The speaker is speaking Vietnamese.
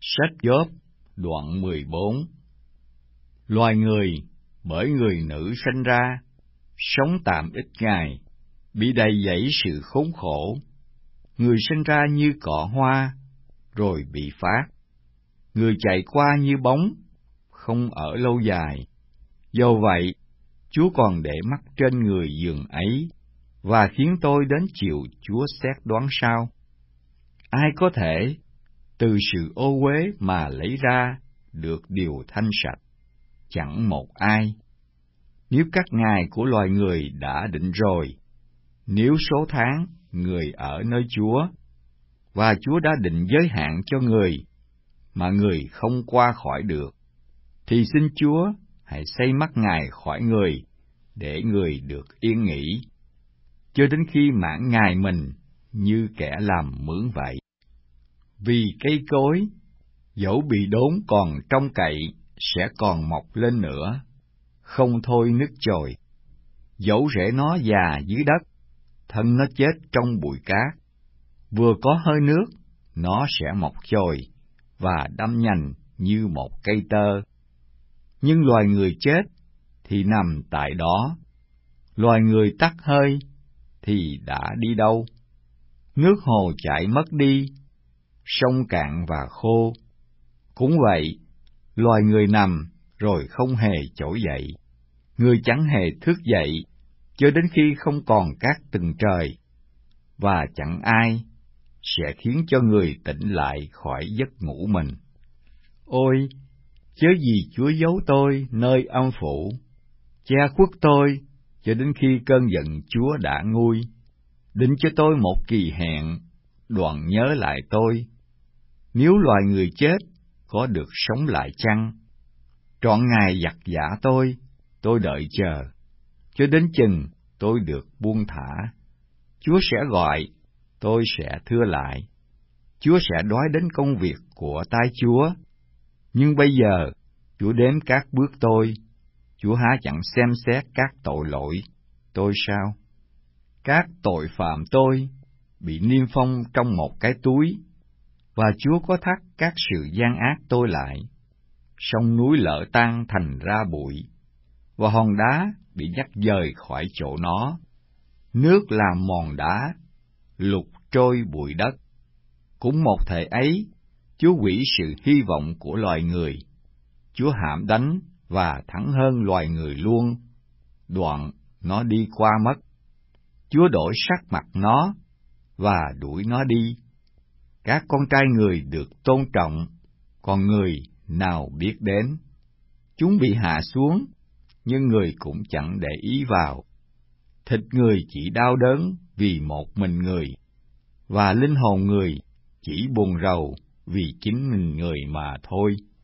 Sách Gióp đoạn 14. Loài người bởi người nữ sanh ra, sống tạm ít ngày, bị đầy dẫy sự khốn khổ. Người sinh ra như cọ hoa, rồi bị phát. Người chạy qua như bóng, không ở lâu dài. Do vậy, Chúa còn để mắt trên người giường ấy, và khiến tôi đến chịu Chúa xét đoán sao. Ai có thể từ sự ô uế mà lấy ra được điều thanh sạch? Chẳng một ai. Nếu các ngày của loài người đã định rồi, nếu số tháng người ở nơi Chúa, và Chúa đã định giới hạn cho người, mà người không qua khỏi được, thì xin Chúa hãy xây mắt Ngài khỏi người, để người được yên nghỉ, cho đến khi mãn ngày mình như kẻ làm mướn vậy. Vì cây cối, dẫu bị đốn còn trông cậy, sẽ còn mọc lên nữa, không thôi nứt chồi. Dẫu rễ nó già dưới đất, thân nó chết trong bụi cát, vừa có hơi nước, nó sẽ mọc chồi và đâm nhành như một cây tơ. Nhưng loài người chết thì nằm tại đó, loài người tắt hơi thì đã đi đâu? Nước hồ chảy mất đi, sông cạn và khô. Cũng vậy, loài người nằm rồi không hề trỗi dậy, người chẳng hề thức dậy cho đến khi không còn các tầng trời, và chẳng ai sẽ khiến cho người tỉnh lại khỏi giấc ngủ mình. Ôi, chớ gì Chúa giấu tôi nơi âm phủ, che khuất tôi cho đến khi cơn giận Chúa đã nguôi. Định cho tôi một kỳ hẹn, đoạn nhớ lại tôi. Nếu loài người chết có được sống lại chăng? Trọn ngày giặt giã tôi đợi chờ, cho đến chừng tôi được buông thả. Chúa sẽ gọi, tôi sẽ thưa lại. Chúa sẽ nói đến công việc của tay Chúa. Nhưng bây giờ, Chúa đếm các bước tôi. Chúa há chẳng xem xét các tội lỗi tôi sao? Các tội phạm tôi bị niêm phong trong một cái túi, và Chúa có thắt các sự gian ác tôi lại. Sông núi lở tan thành ra bụi, và hòn đá bị nhắc dời khỏi chỗ nó. Nước làm mòn đá, lục trôi bụi đất. Cũng một thể ấy, Chúa hủy sự hy vọng của loài người. Chúa hãm đánh và thắng hơn loài người luôn. Đoạn nó đi qua mất. Chúa đổi sắc mặt nó và đuổi nó đi. Các con trai người được tôn trọng, còn người nào biết đến. Chúng bị hạ xuống, nhưng người cũng chẳng để ý vào. Thịt người chỉ đau đớn vì một mình người, và linh hồn người chỉ buồn rầu vì chính mình người mà thôi.